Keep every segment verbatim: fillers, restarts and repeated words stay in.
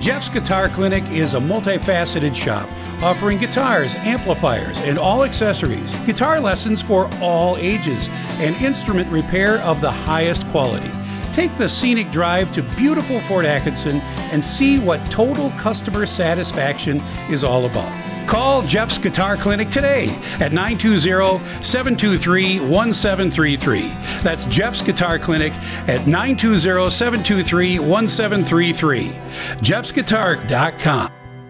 Jeff's Guitar Clinic is a multifaceted shop offering guitars, amplifiers, and all accessories, guitar lessons for all ages, and instrument repair of the highest quality. Take the scenic drive to beautiful Fort Atkinson and see what total customer satisfaction is all about. Call Jeff's Guitar Clinic today at nine two zero, seven two three, one seven three three. That's Jeff's Guitar Clinic at nine two zero, seven two three, one seven three three. jeffs guitar dot com.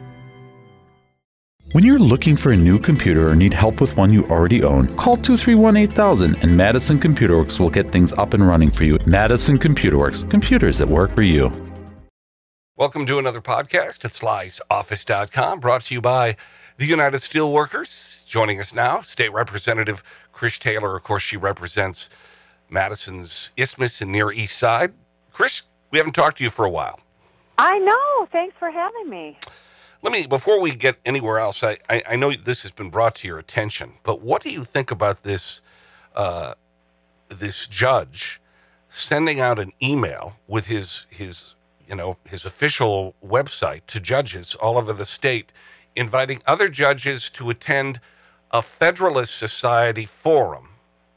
When you're looking for a new computer or need help with one you already own, call two three one, eight thousand and Madison Computer Works will get things up and running for you. Madison Computer Works, computers that work for you. Welcome to another podcast at Sly's Office dot com, brought to you by the United Steelworkers. Joining us now, State Representative Chris Taylor. Of course, she represents Madison's Isthmus and Near East Side. Chris, we haven't talked to you for a while. I know. Thanks for having me. Let me, before we get anywhere else, I, I, I know this has been brought to your attention, but what do you think about this, uh, this judge sending out an email with his, his, you know, his official website to judges all over the state, inviting other judges to attend a Federalist Society forum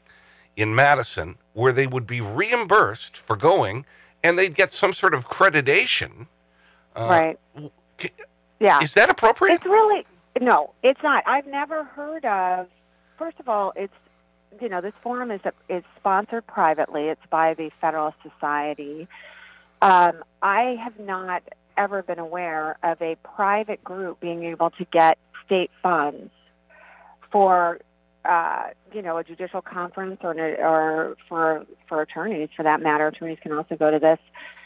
in Madison where they would be reimbursed for going and they'd get some sort of accreditation. Uh, right. Can, yeah. Is that appropriate? It's really, no, it's not. I've never heard of, first of all, it's, you know, this forum is, is sponsored privately. It's by the Federalist Society. Um, I have not ever been aware of a private group being able to get state funds for, uh, you know, a judicial conference or, or for for attorneys, for that matter. Attorneys can also go to this.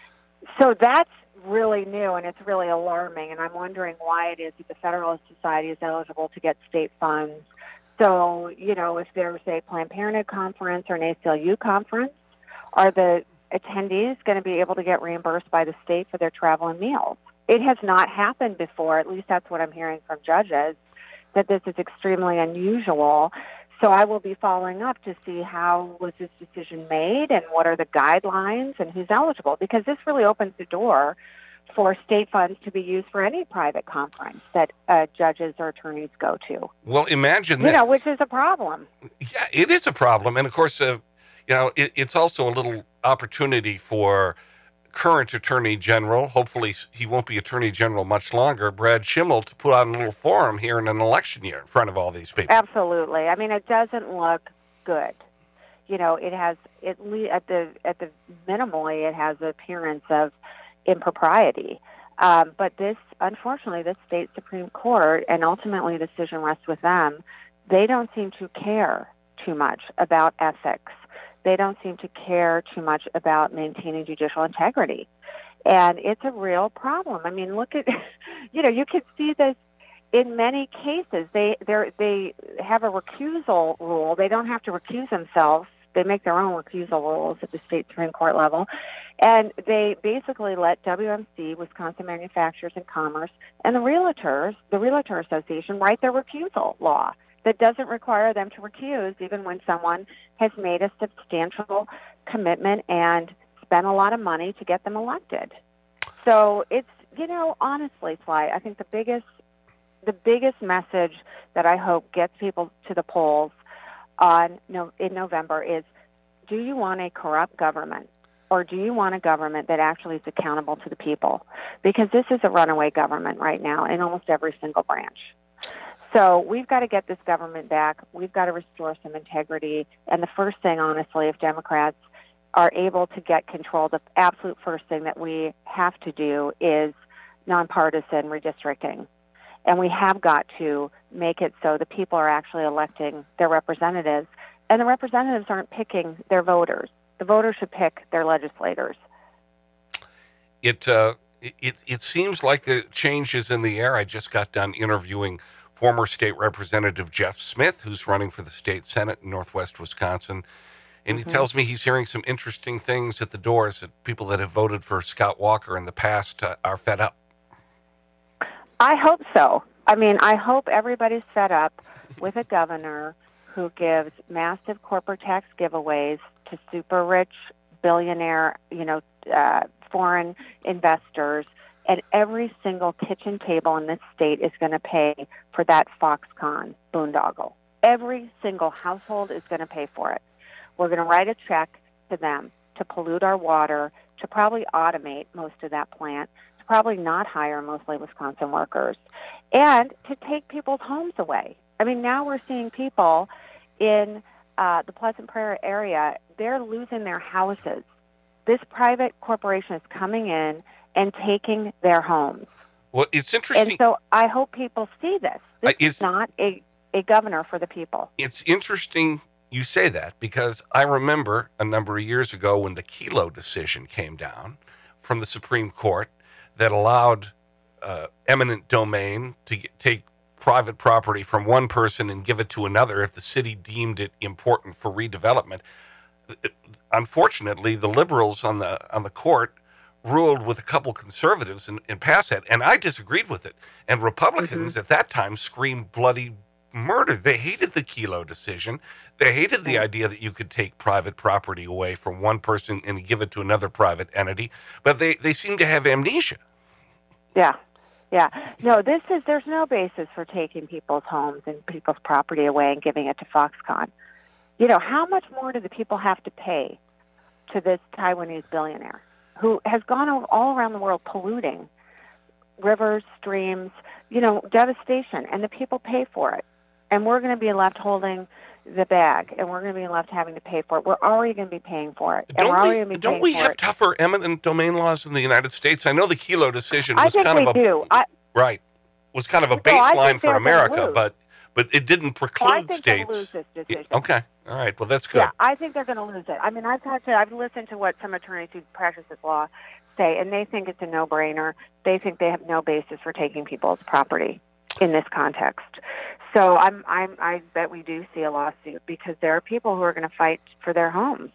So that's really new, and it's really alarming, and I'm wondering why it is that the Federalist Society is eligible to get state funds. So, you know, if there's a Planned Parenthood conference or an A C L U conference, are the attendees going to be able to get reimbursed by the state for their travel and meals? It has not happened before, at least that's what I'm hearing from judges, that this is extremely unusual. So I will be following up to see how was this decision made and what are the guidelines and who's eligible, because this really opens the door for state funds to be used for any private conference that uh, judges or attorneys go to. Well, imagine you this. know, which is a problem. Yeah, it is a problem. And of course, uh, you know, it, it's also a little opportunity for current Attorney General, hopefully he won't be Attorney General much longer, Brad Schimmel, to put on a little forum here in an election year in front of all these people. Absolutely. I mean, it doesn't look good. You know, it has, at, le- at the at the minimally, it has the appearance of impropriety. Um, but this, unfortunately, this state Supreme Court, and ultimately the decision rests with them, they don't seem to care too much about ethics. They don't seem to care too much about maintaining judicial integrity. And it's a real problem. I mean, look at, you know, you can see this in many cases. They they they have a recusal rule. They don't have to recuse themselves. They make their own recusal rules at the state Supreme Court level. And they basically let W M C, Wisconsin Manufacturers and Commerce, and the realtors, the Realtor Association, write their recusal law that doesn't require them to recuse even when someone has made a substantial commitment and spent a lot of money to get them elected. So it's, you know, honestly, Sly, I think the biggest the biggest message that I hope gets people to the polls on no, in November is, do you want a corrupt government, or do you want a government that actually is accountable to the people? Because this is a runaway government right now in almost every single branch. So we've got to get this government back. We've got to restore some integrity. And the first thing, honestly, if Democrats are able to get control, the absolute first thing that we have to do is nonpartisan redistricting. And we have got to make it so the people are actually electing their representatives. And the representatives aren't picking their voters. The voters should pick their legislators. It, uh, it, it seems like the change is in the air. I just got done interviewing former State Representative Jeff Smith, who's running for the state Senate in Northwest Wisconsin. And he mm-hmm. tells me he's hearing some interesting things at the doors, that people that have voted for Scott Walker in the past uh, are fed up. I hope so. I mean, I hope everybody's fed up with a governor who gives massive corporate tax giveaways to super rich, billionaire, you know, uh, foreign investors And every single kitchen table in this state is going to pay for that Foxconn boondoggle. Every single household is going to pay for it. We're going to write a check to them to pollute our water, to probably automate most of that plant, to probably not hire mostly Wisconsin workers, and to take people's homes away. I mean, now we're seeing people in uh, the Pleasant Prairie area, they're losing their houses. This private corporation is coming in and taking their homes. Well, it's interesting. And so I hope people see this. This Uh, is- is not a, a governor for the people. It's interesting you say that, because I remember a number of years ago when the Kelo decision came down from the Supreme Court that allowed uh, eminent domain to get, take private property from one person and give it to another if the city deemed it important for redevelopment. Unfortunately, the liberals on the on the court ruled with a couple conservatives and, and passed that, and I disagreed with it. And Republicans Mm-hmm. at that time screamed bloody murder. They hated the Kelo decision. They hated the idea that you could take private property away from one person and give it to another private entity, but they, they seem to have amnesia. Yeah, yeah. No, this is, there's no basis for taking people's homes and people's property away and giving it to Foxconn. You know, how much more do the people have to pay to this Taiwanese billionaire who has gone all- all around the world polluting rivers, streams, you know, devastation, and the people pay for it. And we're going to be left holding the bag, and we're going to be left having to pay for it. We're already going to be paying for it. And Don't we're already we, going to be don't paying we for have it. tougher eminent domain laws in the United States? I know the Kelo decision I was think kind we of a do. I, right was kind of a No, I baseline think for they're gonna America, lose. but but it didn't well, I preclude think states. they'll lose this Yeah, decision. okay, all right. Well, that's good. Yeah, I think they're going to lose it. I mean, I've talked to, I've listened to what some attorneys who practice this law say, and they think it's a no-brainer. They think they have no basis for taking people's property in this context. So I'm, I'm, I bet we do see a lawsuit because there are people who are going to fight for their homes,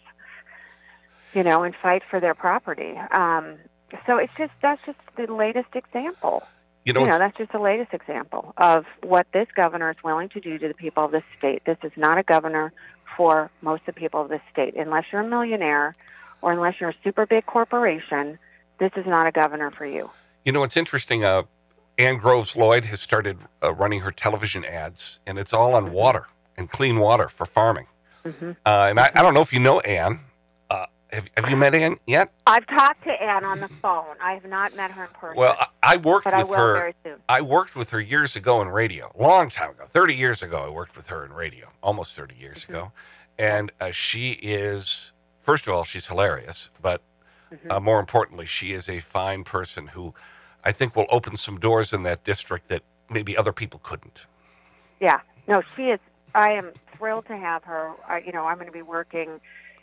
you know, and fight for their property. Um, so it's just that's just the latest example. You know, You know, it's- that's just the latest example of what this governor is willing to do to the people of this state. This is not a governor for most of the people of this state. Unless you're a millionaire or unless you're a super big corporation, this is not a governor for you. You know, it's interesting. Uh, Ann Groves Lloyd has started uh, running her television ads, and it's all on water and clean water for farming. Mm-hmm. Uh, and I, I don't know if you know Ann. Uh, have, have you met Ann yet? I've talked to Ann on the phone. I have not met her in person. Well, I, I worked but I with will her. very soon. I worked with her years ago in radio, a long time ago, thirty years ago. I worked with her in radio, almost thirty years Mm-hmm. ago. And uh, she is, first of all, she's hilarious, but Mm-hmm. uh, more importantly, she is a fine person who I think will open some doors in that district that maybe other people couldn't. Yeah. No, she is. I am thrilled to have her. I, you know, I'm going to be working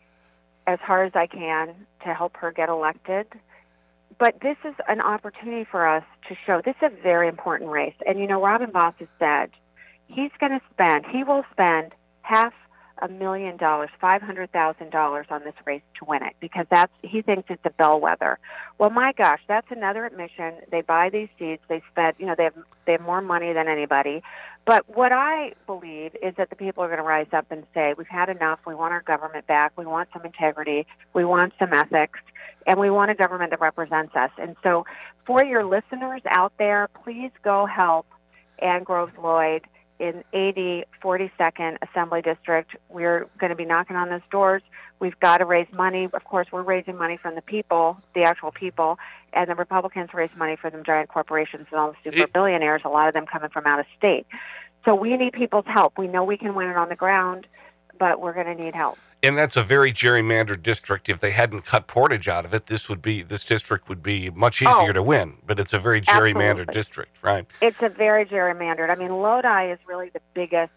as hard as I can to help her get elected. But this is an opportunity for us to show this is a very important race. And, you know, Robin Voss has said he's going to spend, he will spend half a million dollars, five hundred thousand dollars on this race to win it because that's, he thinks it's a bellwether. Well, my gosh, that's another admission. They buy these seats. They spend, you know, they have, they have more money than anybody. But what I believe is that the people are going to rise up and say, we've had enough. We want our government back. We want some integrity. We want some ethics. And we want a government that represents us. And so for your listeners out there, please go help Ann Groves Lloyd in eighty forty-second Assembly District. We're going to be knocking on those doors. We've got to raise money. Of course, we're raising money from the people, the actual people, and the Republicans raise money for them giant corporations and all the super It- billionaires, a lot of them coming from out of state. So we need people's help. We know we can win it on the ground, but we're going to need help. And that's a very gerrymandered district. If they hadn't cut Portage out of it, this would be this district would be much easier Oh. to win. But it's a very gerrymandered Absolutely. district, right? It's a very gerrymandered. I mean, Lodi is really the biggest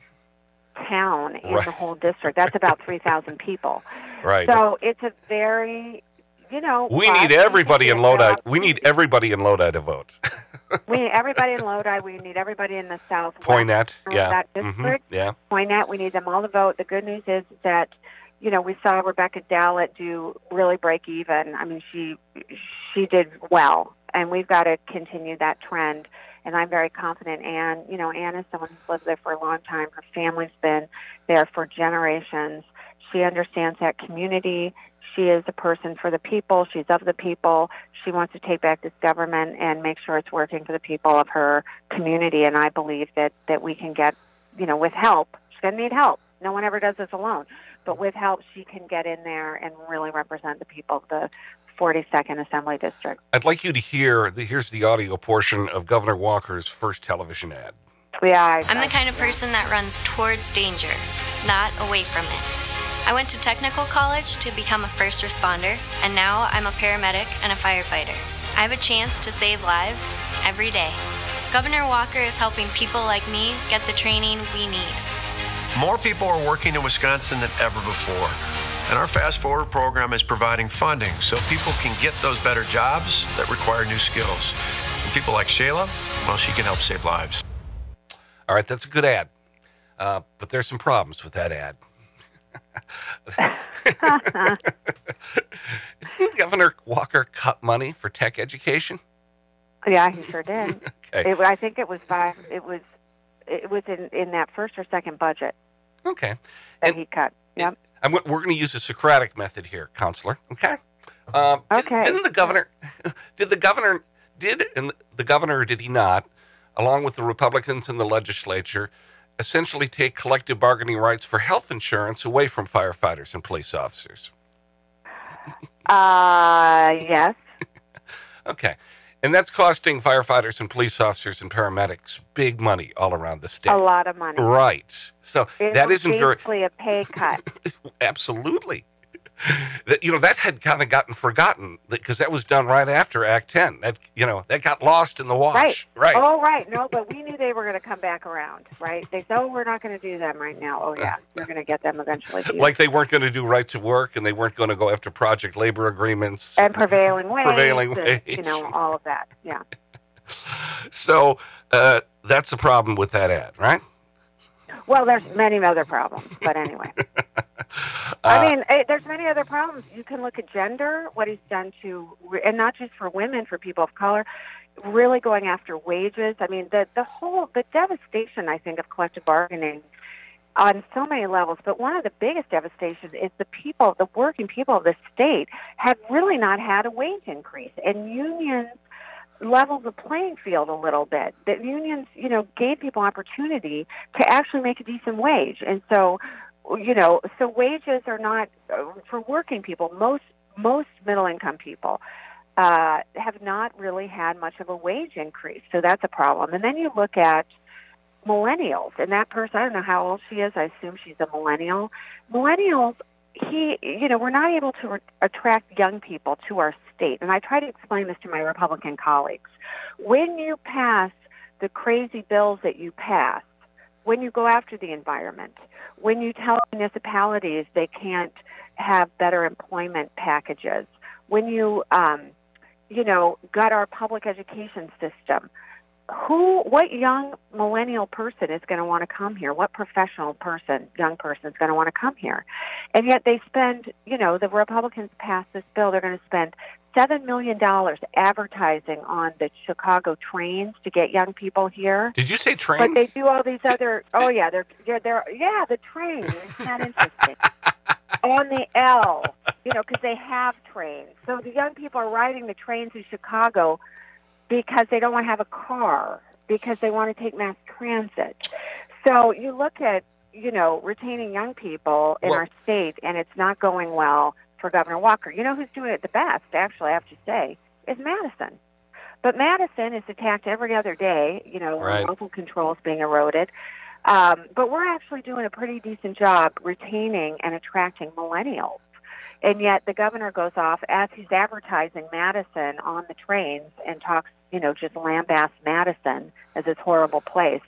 town in Right. the whole district. That's about three thousand people. Right. So it's a very, you know. we but need everybody it's in a Lodi. job. We need everybody in Lodi to vote. We need everybody in Lodi. We need everybody in the south. Poinet, of yeah, That hmm district. yeah. Poinet, we need them all to vote. The good news is that, you know, we saw Rebecca Dallett do really break even. I mean, she she did well, and we've got to continue that trend. And I'm very confident. Ann, you know, Ann is someone who's lived there for a long time. Her family's been there for generations. She understands that community. She is a person for the people. She's of the people. She wants to take back this government and make sure it's working for the people of her community. And I believe that, that we can get, you know, with help. She's going to need help. No one ever does this alone. But with help, she can get in there and really represent the people of the forty-second Assembly District. I'd like you to hear, the, here's the audio portion of Governor Walker's first television ad. Yeah, I, I'm the kind of person that runs towards danger, not away from it. I went to technical college to become a first responder, and now I'm a paramedic and a firefighter. I have a chance to save lives every day. Governor Walker is helping people like me get the training we need. More people are working in Wisconsin than ever before. And our Fast Forward program is providing funding so people can get those better jobs that require new skills. And people like Shayla, well, she can help save lives. All right, that's a good ad. Uh, but there's some problems with that ad. Didn't Governor Walker cut money for tech education? Yeah, he sure did. Okay. It, I think it was five. It was it was in, in that first or second budget Okay. that And- he cut. Yep. I'm, we're going to use a Socratic method here, Counselor. Okay. Um, did- Okay. Didn't the governor? Did the governor? Did and the governor? Or did he not? Along with the Republicans in the legislature, essentially take collective bargaining rights for health insurance away from firefighters and police officers. Uh, yes. Okay. And that's costing firefighters and police officers and paramedics big money all around the state. A lot of money. Right. So It that was isn't very... basically a pay cut. Absolutely. That, you know, that had kind of gotten forgotten because that was done right after Act ten. That, you know, that got lost in the wash. Right. Right. Oh, right. No, but we knew they were going to come back around, right? They said, oh, we're not going to do them right now. Oh, yeah, we're going to get them eventually. Like they weren't going to do right to work and they weren't going to go after project labor agreements. And prevailing wage. Prevailing and, wage. You know, all of that. Yeah. So uh, that's the problem with that ad, right? Well, there's many other problems, but anyway. I mean, it, there's many other problems. You can look at gender, what he's done to, and not just for women, for people of color, really going after wages. I mean, the the whole, the devastation, I think, of collective bargaining on so many levels, but one of the biggest devastations is the people, the working people of the state have really not had a wage increase, and unions level the playing field a little bit. That unions, you know, gave people opportunity to actually make a decent wage. And so, you know, so wages are not, uh, for working people, most most middle-income people uh, have not really had much of a wage increase. So that's a problem. And then you look at millennials, and that person, I don't know how old she is, I assume she's a millennial. Millennials, he, you know, we're not able to re- attract young people to our state. And I try to explain this to my Republican colleagues. When you pass the crazy bills that you pass, when you go after the environment, when you tell municipalities they can't have better employment packages, when you, um, you know, gut our public education system, who, what young millennial person is going to want to come here? What professional person, young person is going to want to come here? And yet they spend, you know, the Republicans passed this bill. They're going to spend seven million dollars advertising on the Chicago trains to get young people here. Did you say trains? But they do all these other, oh yeah, they're, they're, they're yeah, the train. Isn't that interesting? On the L, you know, because they have trains. So the young people are riding the trains in Chicago because they don't want to have a car, because they want to take mass transit. So you look at, you know, retaining young people in Well- our state, and it's not going well for Governor Walker. You know who's doing it the best, actually, I have to say, is Madison. But Madison is attacked every other day, you know, Right. local controls being eroded. Um, but we're actually doing a pretty decent job retaining and attracting millennials. And yet the governor goes off as he's advertising Madison on the trains and talks, you know, just lambasts Madison as this horrible place.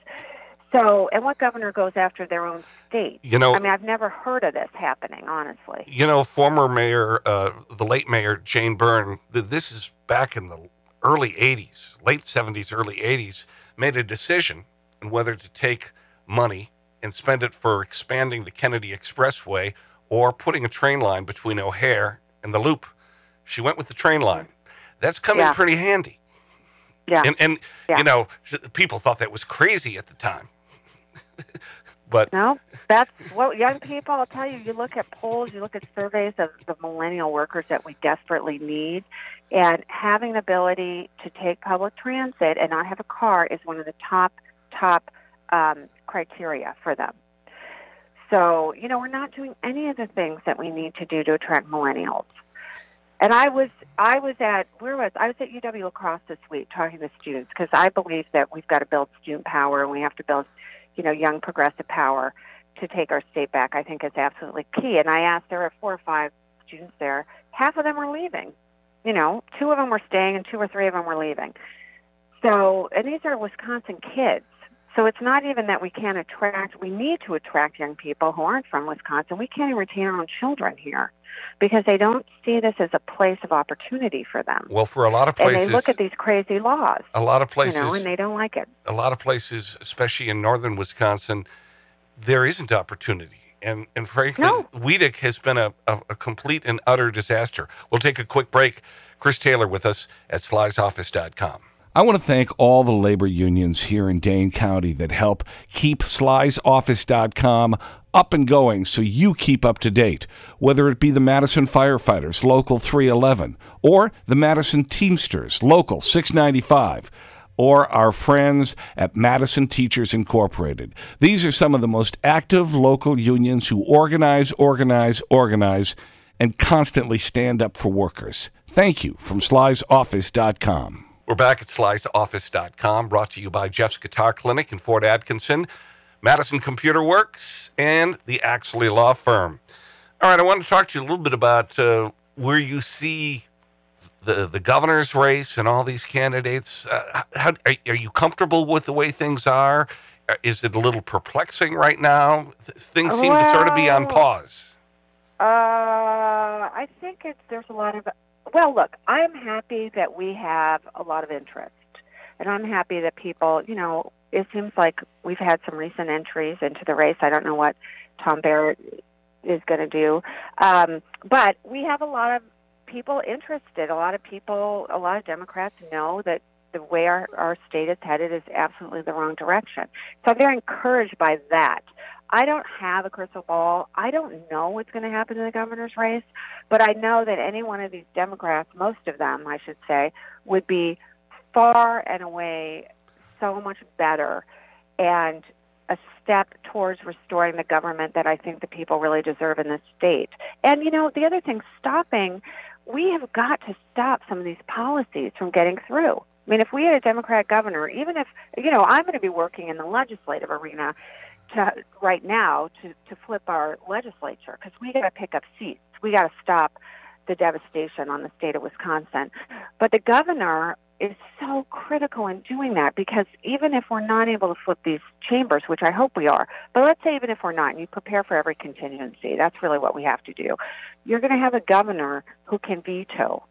So, and what governor goes after their own state? You know- I mean, I've never heard of this happening, honestly. You know, former mayor, uh, the late mayor, Jane Byrne, th- this is back in the early eighties, late seventies, early eighties, made a decision on whether to take money and spend it for expanding the Kennedy Expressway or putting a train line between O'Hare and the Loop. She went with the train line. That's coming Yeah. pretty handy. Yeah. And, and Yeah. you know, people thought that was crazy at the time. But no, that's what young people, I'll tell you, you look at polls, you look at surveys of the millennial workers that we desperately need, and having the ability to take public transit and not have a car is one of the top, top um, criteria for them. So, you know, we're not doing any of the things that we need to do to attract millennials. And I was, I was at, where was, I was at U W La Crosse this week talking to students because I believe that we've got to build student power and we have to build, you know, young progressive power to take our state back. I think is absolutely key. And I asked, there were four or five students there. Half of them were leaving. You know, two of them were staying and two or three of them were leaving. So, and these are Wisconsin kids. So it's not even that we can't attract, we need to attract young people who aren't from Wisconsin. We can't even retain our own children here because they don't see this as a place of opportunity for them. Well, for a lot of places. And they look at these crazy laws. A lot of places. You know, and they don't like it. A lot of places, especially in northern Wisconsin, there isn't opportunity. And, and frankly, no. WEDC has been a, a, a complete and utter disaster. We'll take a quick break. Chris Taylor with us at Sly's Office dot com. I want to thank all the labor unions here in Dane County that help keep Sly's Office dot com up and going so you keep up to date, whether it be the Madison Firefighters, Local three eleven, or the Madison Teamsters, Local six ninety-five, or our friends at Madison Teachers Incorporated. These are some of the most active local unions who organize, organize, organize, and constantly stand up for workers. Thank you from Sly's Office dot com. We're back at Sly's Office dot com, brought to you by Jeff's Guitar Clinic in Fort Atkinson, Madison Computer Works, and the Axley Law Firm. All right, I want to talk to you a little bit about uh, where you see the the governor's race and all these candidates. Uh, how, are, are you comfortable with the way things are? Is it a little perplexing right now? Things seem well, to sort of be on pause. Uh, I think it's, there's a lot of... Well, look, I'm happy that we have a lot of interest, and I'm happy that people, you know, it seems like we've had some recent entries into the race. I don't know what Tom Barrett is going to do, um, but we have a lot of people interested. A lot of people, a lot of Democrats know that the way our, our state is headed is absolutely the wrong direction. So I'm very encouraged by that. I don't have a crystal ball. I don't know what's going to happen in the governor's race, but I know that any one of these Democrats, most of them, I should say, would be far and away so much better and a step towards restoring the government that I think the people really deserve in this state. And, you know, the other thing, stopping, we have got to stop some of these policies from getting through. I mean, if we had a Democrat governor, even if, you know, I'm going to be working in the legislative arena to, right now to, to flip our legislature because we got to pick up seats. We got to stop the devastation on the state of Wisconsin. But the governor is so critical in doing that because even if we're not able to flip these chambers, which I hope we are, but let's say even if we're not, and you prepare for every contingency, that's really what we have to do. You're going to have a governor who can veto.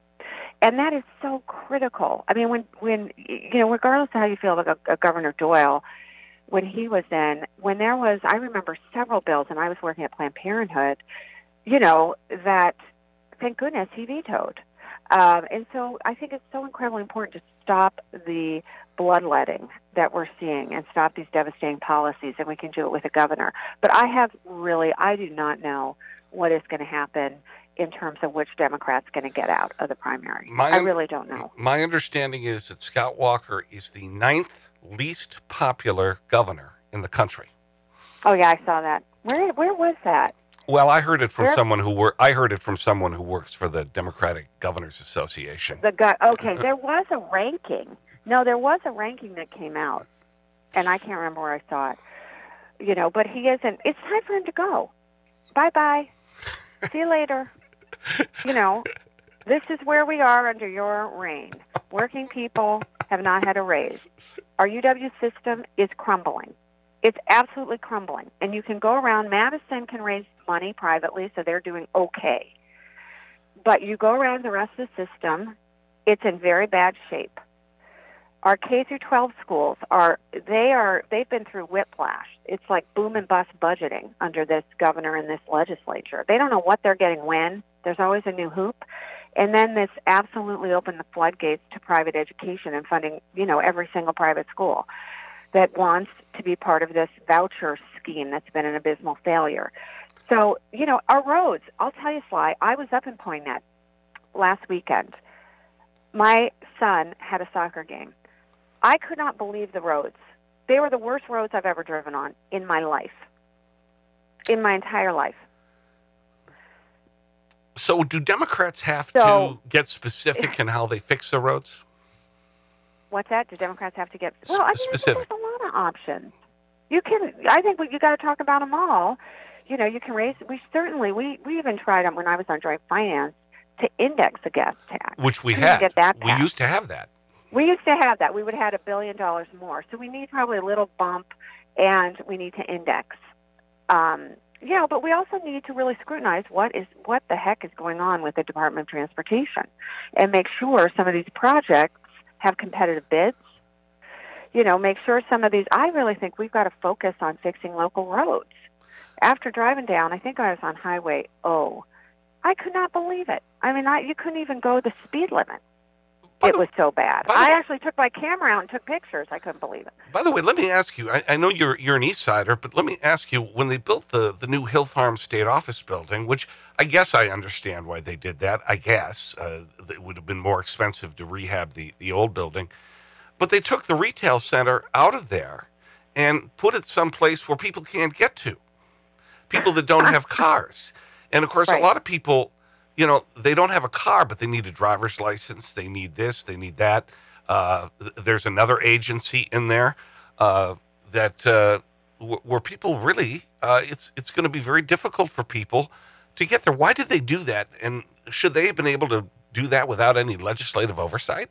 And that is so critical. I mean, when, when you know, regardless of how you feel about a, a Governor Doyle, when he was in, when there was, I remember several bills, and I was working at Planned Parenthood, you know, that, thank goodness, he vetoed. Um, and so I think it's so incredibly important to stop the bloodletting that we're seeing and stop these devastating policies, and we can do it with a governor. But I have really, I do not know what is going to happen in terms of which Democrat's going to get out of the primary. My, I really don't know. My understanding is that Scott Walker is the ninth least popular governor in the country. Oh yeah, I saw that. Where where was that? Well, I heard it from where? someone who wor- I heard it from someone who works for the Democratic Governors Association. The go- okay, there was a ranking. No, there was a ranking that came out, and I can't remember where I saw it. You know, but he isn't. It's time for him to go. Bye bye. See you later. You know, this is where we are under your reign. Working people have not had a raise. Our U W system is crumbling. It's absolutely crumbling. And you can go around. Madison can raise money privately, so they're doing okay. But you go around the rest of the system, it's in very bad shape. Our K through twelve schools are, they are, they've been through whiplash. It's like boom and bust budgeting under this governor and this legislature. They don't know what they're getting when. There's always a new hoop. And then this absolutely opened the floodgates to private education and funding, you know, every single private school that wants to be part of this voucher fifteen that's been an abysmal failure. So, you know, our roads, I'll tell you, Sly, I was up in Poinet last weekend. My son had a soccer game. I could not believe the roads. They were the worst roads I've ever driven on in my life, in my entire life. So do Democrats have So- to get specific in how they fix the roads? What's that? Do Democrats have to get... Well, I mean, Specific. there's a lot of options. You can... I think we, you got to talk about them all. You know, you can raise... We certainly... We, we even tried, when I was on joint finance, to index a gas tax. Which we Couldn't had. get that We passed. used to have that. We used to have that. We would have had a billion dollars more. So we need probably a little bump, and we need to index. Um, you know, but we also need to really scrutinize what is what the heck is going on with the Department of Transportation, and make sure some of these projects have competitive bids. You know, make sure some of these. I really think we've got to focus on fixing local roads. After driving down, I think I was on Highway O. I could not believe it. I mean, I, you couldn't even go the speed limit. By It the- was so bad. by the- I actually took my camera out and took pictures. I couldn't believe it. By the way, let me ask you, I, I know you're you're an East Sider, but let me ask you, when they built the, the new Hill Farm State Office building, which I guess I understand why they did that, I guess. Uh, it would have been more expensive to rehab the, the old building. But they took the retail center out of there and put it someplace where people can't get to, people that don't have cars. And, of course, Right. a lot of people, you know, they don't have a car, but they need a driver's license. They need this. They need that. Uh, th- there's another agency in there uh, that uh, w- where people really, uh, it's it's going to be very difficult for people to get there. Why did they do that? And should they have been able to do that without any legislative oversight?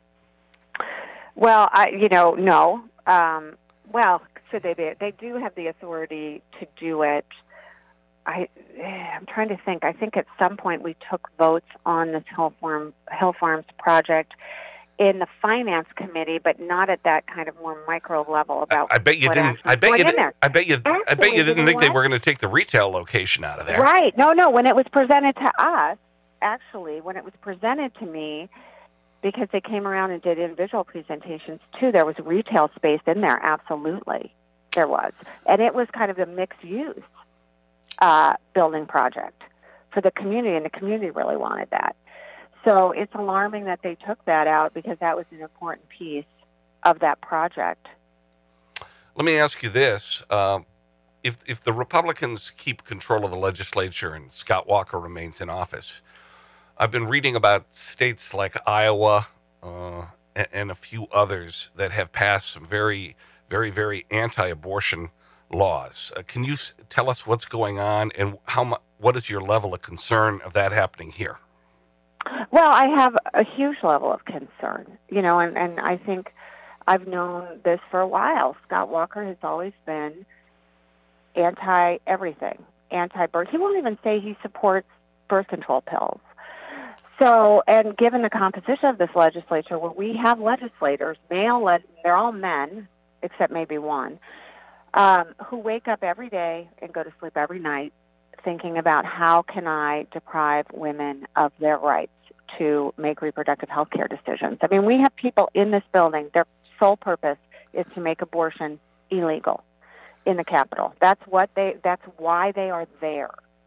Well, I, you know, no. Um, well, should they be? They do have the authority to do it. I, I'm trying to think. I think at some point we took votes on this Hill Farm Hill Farms project in the finance committee, but not at that kind of more micro level about. I bet you what didn't. actually I bet went you. in Didn't, there. I bet you. I bet Actually, you you didn't know think they what? were going to take the retail location out of there. Right. No, no. When it was presented to us, actually, when it was presented to me, because they came around and did individual presentations too, there was retail space in there. Absolutely, there was. And it was kind of a mixed use uh, building project for the community, and the community really wanted that. So it's alarming that they took that out, because that was an important piece of that project. Let me ask you this. Um, if, if the Republicans keep control of the legislature and Scott Walker remains in office, I've been reading about states like Iowa uh, and, and a few others that have passed some very, very, very anti-abortion laws. Uh, can you s- tell us what's going on, and how mu- what is your level of concern of that happening here? Well, I have a huge level of concern, you know, and, and I think I've known this for a while. Scott Walker has always been anti-everything, anti-birth. He won't even say he supports birth control pills. So, and given the composition of this legislature, where we have legislators, male, le- they're all men, except maybe one, um, who wake up every day and go to sleep every night thinking about how can I deprive women of their rights to make reproductive health care decisions. I mean, we have people in this building, their sole purpose is to make abortion illegal in the Capitol. That's what they, that's why they are there.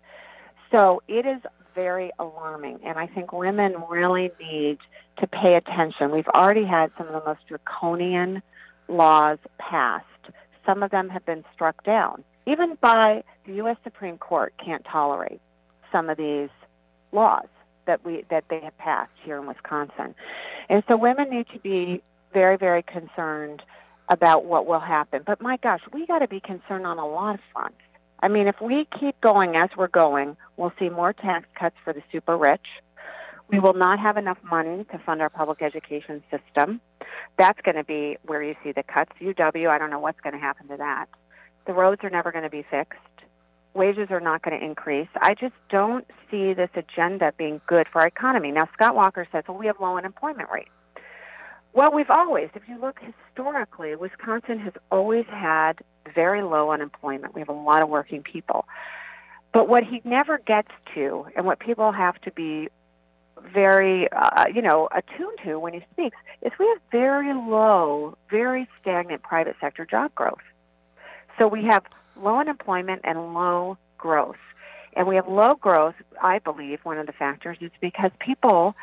So it is very alarming, and I think women really need to pay attention. We've already had some of the most draconian laws passed. Some of them have been struck down. Even by the U S Supreme Court can't tolerate some of these laws that we that they have passed here in Wisconsin. And so women need to be very, very concerned about what will happen. But my gosh, we got to be concerned on a lot of fronts. I mean, if we keep going as we're going, we'll see more tax cuts for the super rich. We will not have enough money to fund our public education system. That's going to be where you see the cuts. U W, I don't know what's going to happen to that. The roads are never going to be fixed. Wages are not going to increase. I just don't see this agenda being good for our economy. Now, Scott Walker says, well, we have low unemployment rate. Well, we've always, if you look historically, Wisconsin has always had very low unemployment. We have a lot of working people. But what he never gets to, and what people have to be very, uh, you know, attuned to when he speaks, is we have very low, very stagnant private sector job growth. So we have low unemployment and low growth. And we have low growth, I believe, one of the factors is because people,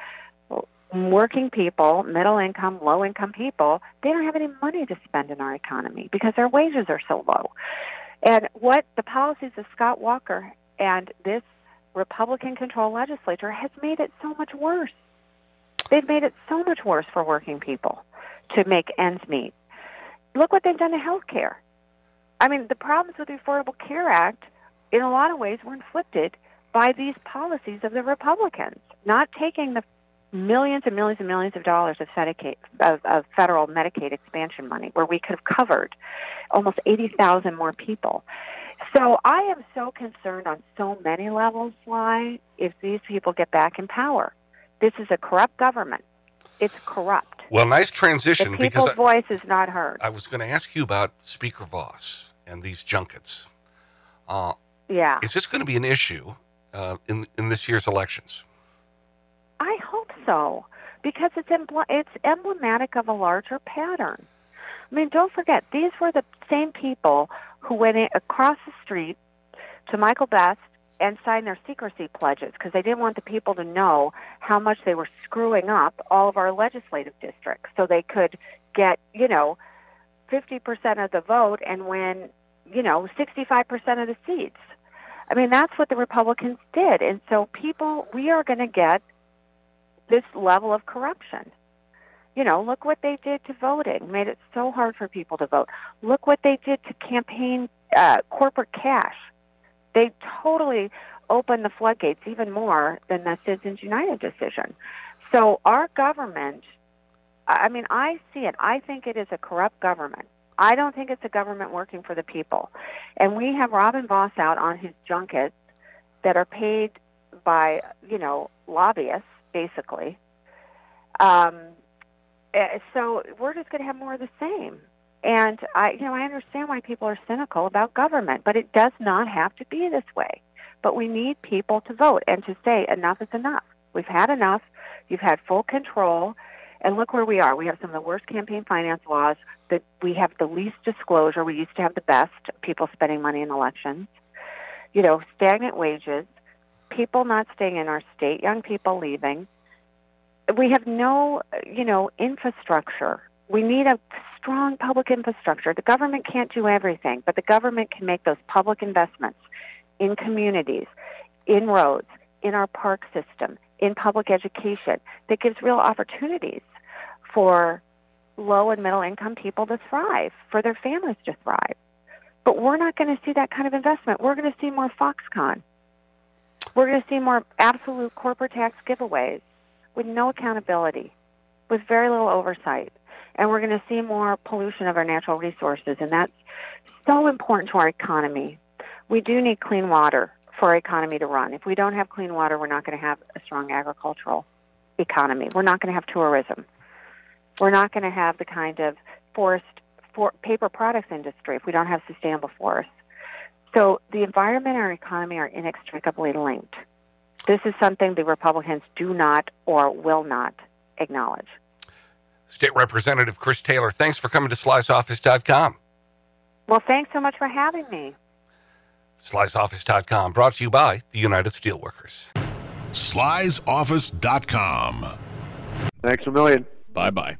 working people, middle income, low income people, they don't have any money to spend in our economy because their wages are so low. And what the policies of Scott Walker and this Republican-controlled legislature has made it so much worse. They've made it so much worse for working people to make ends meet. Look what they've done to health care. I mean, the problems with the Affordable Care Act, in a lot of ways, were inflicted by these policies of the Republicans, not taking the millions and millions and millions of dollars of, Medicaid, of, of federal Medicaid expansion money, where we could have covered almost eighty thousand more people. So I am so concerned on so many levels, Sly, if these people get back in power. This is a corrupt government. It's corrupt. Well, nice transition. The people's because I, voice is not heard. I was going to ask you about Speaker Voss and these junkets. Uh, yeah. Is this going to be an issue uh, in in this year's elections? I hope so, because it's embl- it's emblematic of a larger pattern. I mean, don't forget, these were the same people who went in, across the street to Michael Best and signed their secrecy pledges because they didn't want the people to know how much they were screwing up all of our legislative districts so they could get, you know, fifty percent of the vote and win, you know, sixty-five percent of the seats. I mean, that's what the Republicans did. And so people, we are going to get this level of corruption. You know, look what they did to voting, made it so hard for people to vote. Look what they did to campaign uh, corporate cash. They totally opened the floodgates even more than the Citizens United decision. So our government, I mean, I see it. I think it is a corrupt government. I don't think it's a government working for the people. And we have Robin Voss out on his junkets that are paid by, you know, lobbyists, basically. Um, so we're just going to have more of the same. And I, you know, I understand why people are cynical about government, but it does not have to be this way. But we need people to vote and to say enough is enough. We've had enough. You've had full control. And look where we are. We have some of the worst campaign finance laws. That we have the least disclosure. We used to have the best, people spending money in elections. You know, stagnant wages, people not staying in our state, young people leaving. We have no, you know, infrastructure. We need a strong public infrastructure. The government can't do everything, but the government can make those public investments in communities, in roads, in our park system, in public education that gives real opportunities for low and middle income people to thrive, for their families to thrive. But we're not going to see that kind of investment. We're going to see more Foxconn. We're going to see more absolute corporate tax giveaways with no accountability, with very little oversight. And we're going to see more pollution of our natural resources, and that's so important to our economy. We do need clean water for our economy to run. If we don't have clean water, we're not going to have a strong agricultural economy. We're not going to have tourism. We're not going to have the kind of forest for paper products industry if we don't have sustainable forests. So the environment and our economy are inextricably linked. This is something the Republicans do not or will not acknowledge. State Representative Chris Taylor, thanks for coming to Sly's Office dot com. Well, thanks so much for having me. Sly's Office dot com, brought to you by the United Steelworkers. Sly's Office dot com. Thanks a million. Bye-bye.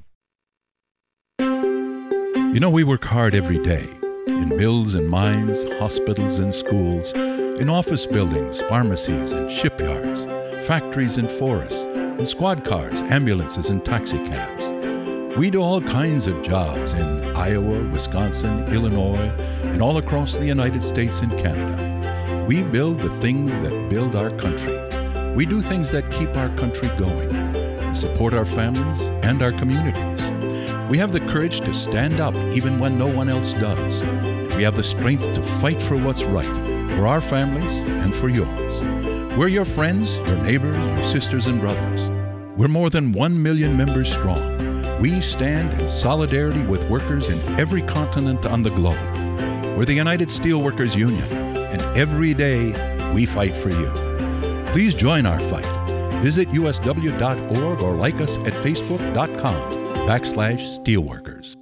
You know, we work hard every day in mills and mines, hospitals and schools, in office buildings, pharmacies and shipyards, factories and forests, in squad cars, ambulances and taxi cabs. We do all kinds of jobs in Iowa, Wisconsin, Illinois, and all across the United States and Canada. We build the things that build our country. We do things that keep our country going, support our families and our communities. We have the courage to stand up even when no one else does. And we have the strength to fight for what's right, for our families and for yours. We're your friends, your neighbors, your sisters and brothers. We're more than one million members strong. We stand in solidarity with workers in every continent on the globe. We're the United Steelworkers Union, and every day we fight for you. Please join our fight. Visit U S W dot org or like us at Facebook dot com backslash steelworkers.